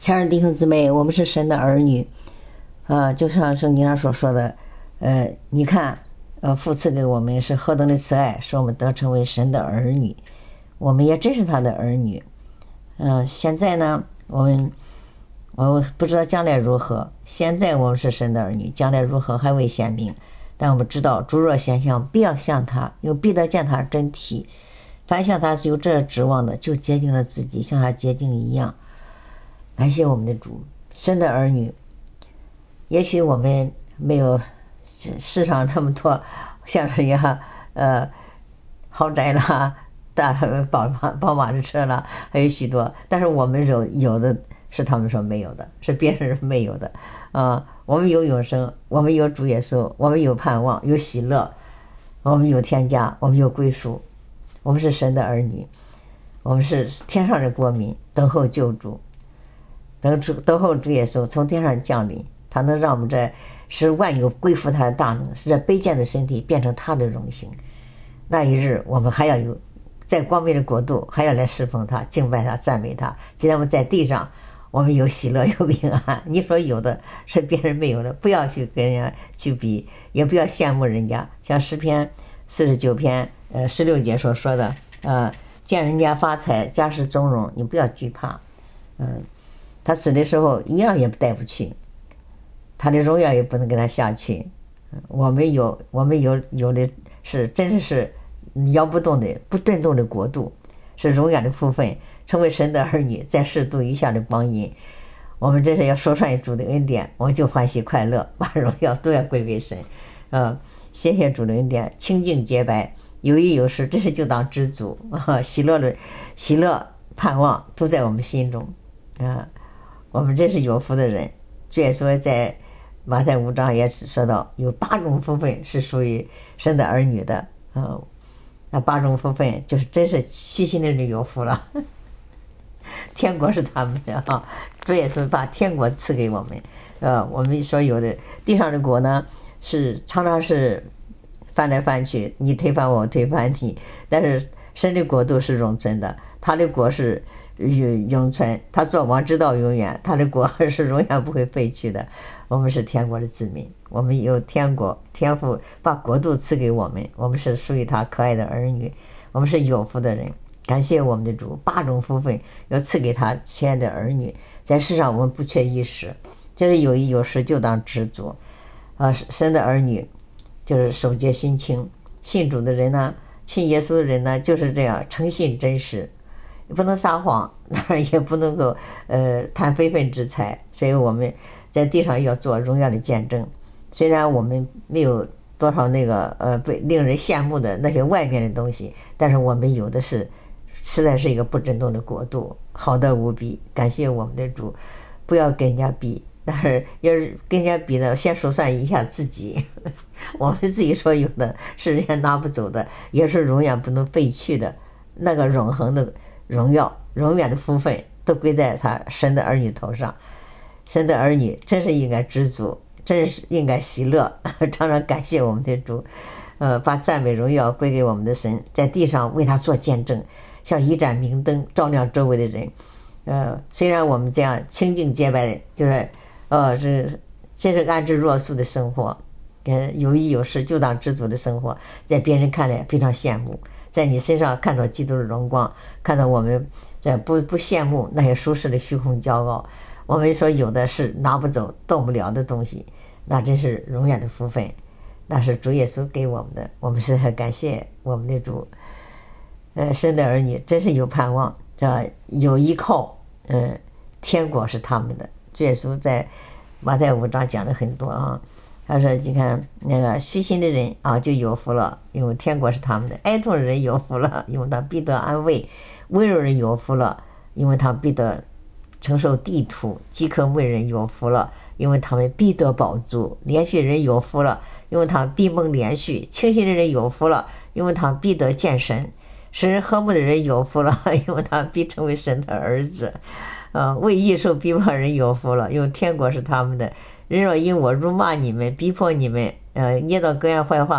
亲爱的弟兄姊妹，我们是神的儿女，就像圣经上所说的，你看，父赐给我们是何等的慈爱，使我们得成为神的儿女，我们也真是他的儿女。现在呢，我不知道将来如何，现在我们是神的儿女，将来如何还未显明，但我们知道，诸若现象，必要像他，又必得见他真体。凡向他有这指望的，就洁净了自己，像他洁净一样。感谢我们的主，神的儿女。也许我们没有世上这么多像人家豪宅啦、大宝马的车啦，还有许多，但是我们有的是他们说没有的，是别人没有的我们有永生，我们有主耶稣，我们有盼望，有喜乐，我们有天家，我们有归属，我们是神的儿女，我们是天上的国民，等候救主，等候主耶稣从天上降临，他能让我们这使万有归服他的大能，使这卑贱的身体变成他的荣幸。那一日我们还要有在光明的国度，还要来侍奉他，敬拜他，赞美他。今天我们在地上，我们有喜乐，有平安。你说有的是别人没有的，不要去跟人家去比，也不要羡慕人家。像诗篇49篇16节所说的见人家发财，家世宗荣，你不要惧怕。他死的时候一样也带不去，他的荣耀也不能给他下去。我们有的是真的是摇不动的不震动的国度，是荣耀的福分，成为神的儿女，在世度余下的光阴。我们真是要说上主的恩典，我们就欢喜快乐，把荣耀都要归给神。谢谢主的恩典，清净洁白，有益有失，这是就当知足喜乐盼望都在我们心中我们真是有福的人。主耶稣在马太5章也说到，有8种福分是属于神的儿女的那8种福分就是真是虚心的人有福了天国是他们的主耶稣把天国赐给我们我们说有的地上的国呢，是常常是翻来翻去，你推翻我推翻你，但是神的国度是永存的，他的国是永存，他做王直到永远，他的国是永远不会废去的。我们是天国的子民，我们有天国，天父把国度赐给我们，我们是属于他可爱的儿女，我们是有福的人。感谢我们的主，8种福分要赐给他亲爱的儿女，在世上我们不缺一时，就是有益有失就当知足神的儿女就是守节心清，信主的人呢，信耶稣的人呢，就是这样诚信真实，不能撒谎，也不能够贪非分之财。所以我们在地上要做荣耀的见证，虽然我们没有多少那个令人羡慕的那些外面的东西，但是我们有的是实在是一个不震动的国度，好的无比。感谢我们的主，不要跟人家比，但是要是跟人家比呢，先数算一下自己我们自己所有的是人家拿不走的，也是永远不能废去的，那个永恒的荣耀永远的福分都归在他神的儿女头上。神的儿女真是应该知足，真是应该喜乐常常感谢我们的主把赞美荣耀归给我们的神，在地上为他做见证，像一盏明灯照亮周围的人虽然我们这样清净洁白的，就是这是安之若素的生活，有益有失就当知足的生活，在别人看来非常羡慕，在你身上看到基督的荣光，看到我们这不羡慕那些舒适的虚空骄傲。我们说有的是拿不走动不了的东西，那真是永远的福分，那是主耶稣给我们的，我们是很感谢我们的主神的儿女真是有盼望，有依靠天国是他们的。主耶稣在马太5章讲了很多他说你看那个虚心的人就有福了，因为天国是他们的；哀痛的人有福了，因为他必得安慰；温柔人有福了，因为他必得承受地土；饥渴慕人有福了，因为他们必得饱足；连续人有福了，因为他们必蒙连续；清心的人有福了，因为他们必得见神；使人和睦的人有福了，因为他们必成为神的儿子。为义受逼迫人有福了，因为天国是他们的。人若因我辱骂你们，逼迫你们，捏造各样坏话，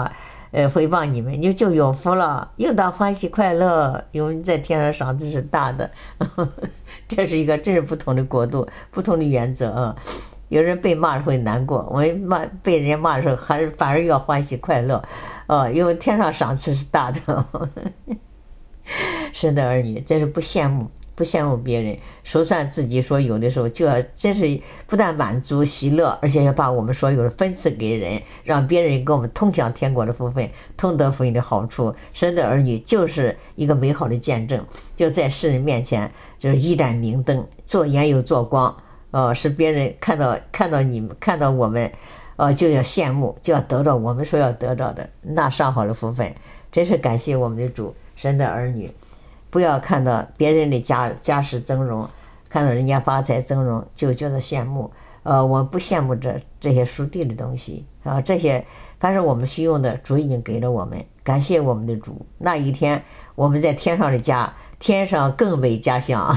诽谤你们，你就有福了，应当欢喜快乐，因为在天上赏赐是大的。这是一个真是不同的国度，不同的原则啊。有人被骂会难过，我们被人家骂的时候，反而要欢喜快乐，因为天上赏赐是大的。神的儿女真是不羡慕别人，数算自己所有的时候，就要真是不但满足喜乐，而且要把我们所有的分赐给人，让别人跟我们同享天国的福分，同得福音的好处。神的儿女就是一个美好的见证，就在世人面前就是一盏明灯，做盐又做光，使别人看到你们，看到我们，就要羡慕，就要得到我们所要得到的那上好的福分。真是感谢我们的主，神的儿女。不要看到别人的家世增荣，看到人家发财增荣就觉得羡慕。我不羡慕这些属地的东西啊，这些凡是我们需用的，主已经给了我们。感谢我们的主，那一天我们在天上的家，天上更美家乡。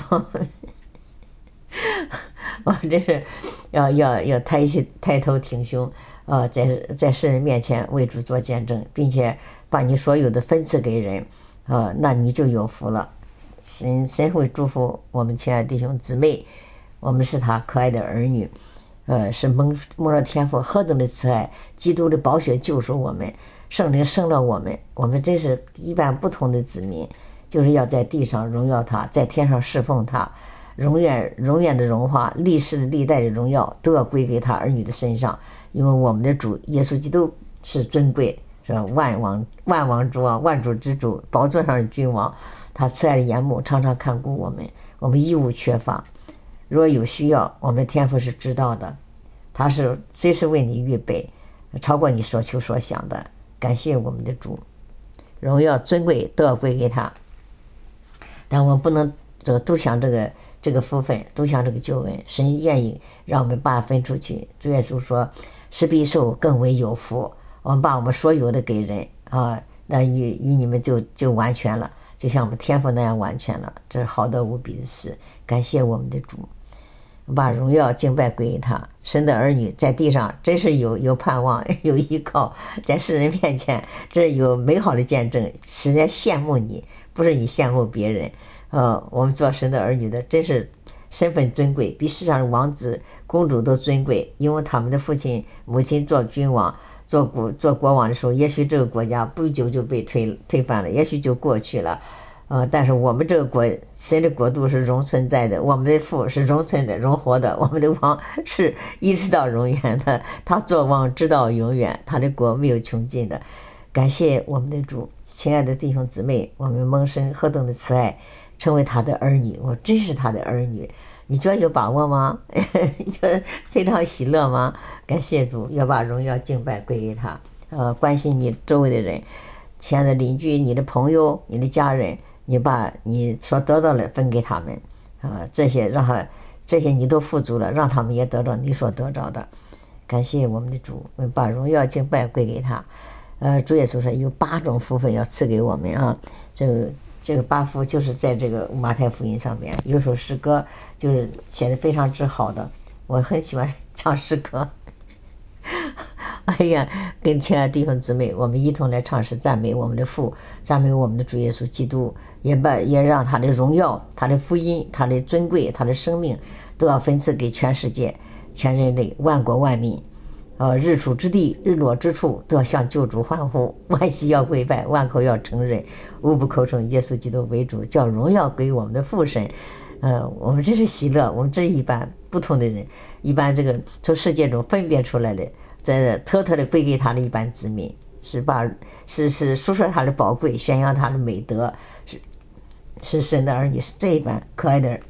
我这是要抬头挺胸，在世人面前为主做见证，并且把你所有的分赐给人。那你就有福了。神会祝福我们亲爱的弟兄姊妹，我们是他可爱的儿女，是蒙了天父何等的慈爱，基督的宝血救赎我们，圣灵生了我们真是一般不同的子民，就是要在地上荣耀他，在天上侍奉他，永远的荣华，历世历代的荣耀都要归给他儿女的身上，因为我们的主耶稣基督是尊贵，是万王之王，万主之主，宝座上的君王。他慈爱的眼目常常看顾我们一无缺乏。若有需要，我们的天父是知道的，他是随时为你预备，超过你所求所想的。感谢我们的主，荣耀尊贵都要归给他。但我们不能都想这个福分，都想这个救恩。神愿意让我们把分出去。主耶稣说：“施比受更为有福。”我们把我们所有的给人啊，那与你们就完全了，就像我们天父那样完全了，这是好的无比的事。感谢我们的主，把荣耀敬拜归给他。神的儿女在地上真是有盼望，有依靠，在世人面前这有美好的见证，使人羡慕你，不是你羡慕别人。我们做神的儿女的真是身份尊贵，比世上的王子公主都尊贵，因为他们的父亲母亲做君王做国王的时候，也许这个国家不久就被推翻了，也许就过去了。但是我们这个神的国度是永存在的，我们的父是永存的、永活的，我们的王是一直到永远的，他做王直到永远，他的国没有穷尽的。感谢我们的主，亲爱的弟兄姊妹，我们蒙神何等的慈爱，成为他的儿女，我真是他的儿女。你觉得有把握吗？你觉得非常喜乐吗？感谢主，要把荣耀敬拜归给他。关心你周围的人，亲爱的邻居、你的朋友、你的家人，你把你所得到的分给他们。这些你都富足了，让他们也得到你所得着的。感谢我们的主，把荣耀敬拜归给他。主耶稣说有8种福分要赐给我们啊，这个8福就是在这个马太福音上面有首诗歌，就是写的非常之好的，我很喜欢唱诗歌。哎呀，跟亲爱的弟兄姊妹，我们一同来唱诗赞美我们的父，赞美我们的主耶稣基督，也让他的荣耀、他的福音、他的尊贵、他的生命都要分赐给全世界、全人类、万国万民。日出之地，日落之处，都要向救主欢呼，万膝要跪拜，万口要承认，无不口称耶稣基督为主，叫荣耀归我们的父神。我们真是喜乐，我们这是一般不同的人，一般这个从世界中分别出来的，在特的归给他的一般子民，是述说他的宝贵，宣扬他的美德，是神的儿女，是这一般可爱的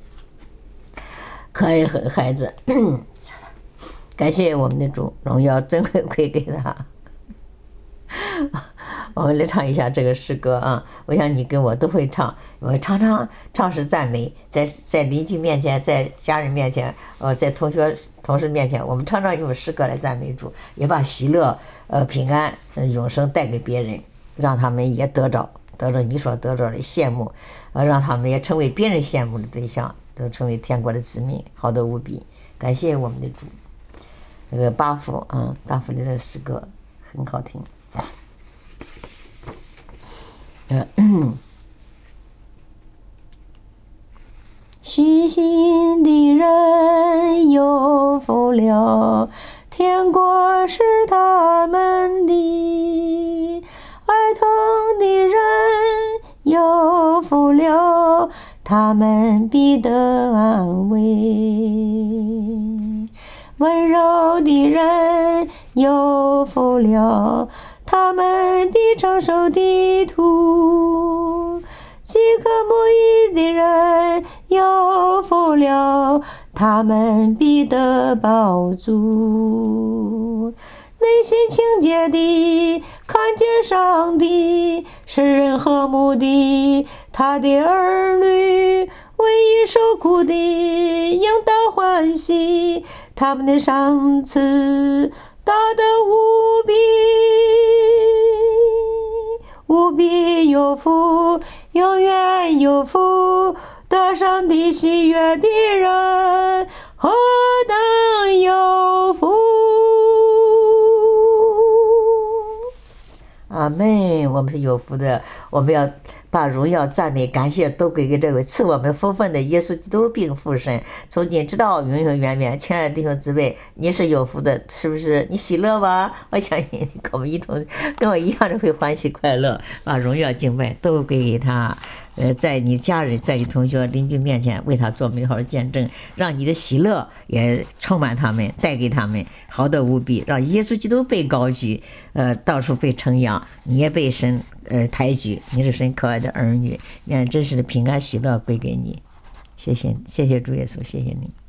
孩子。感谢我们的主，荣耀尊贵归给他。我们来唱一下这个诗歌啊！我想你跟我都会唱，我常常唱诗赞美，在邻居面前，在家人面前，在同事面前，我们常常用诗歌来赞美主，也把喜乐、平安、永生带给别人，让他们也得着你所得着的羡慕，让他们也成为别人羡慕的对象，都成为天国的子民，好的无比。感谢我们的主。这个8福的这个诗歌很好听。 虚心的人有福了，天国是他们的；哀痛的人有福了，他们必得安慰；温柔的人有福了，他们必承受地土；饥渴慕义的人有福了，他们必得饱足。内心清洁的看见上帝，使人和睦的他的儿女，为义受苦的应当欢喜，他们的赏赐大得无比，无比有福，永远有福，得上帝喜悦的人何等有福。阿们，我们是有福的，我们要把荣耀、赞美、感谢都归给这位赐我们福分的耶稣基督并父神，从今直到永永远远。亲爱的弟兄姊妹，你是有福的，是不是？你喜乐吗？我相信你跟我一样的会欢喜快乐，把荣耀敬拜都归给他。在你家人、在你同学、邻居面前为他做美好的见证，让你的喜乐也充满他们，带给他们好的无比，让耶稣基督被高举，到处被称扬，你也被神抬举，你是神可爱的儿女，愿真实的平安喜乐归给你。谢谢主耶稣，谢谢你。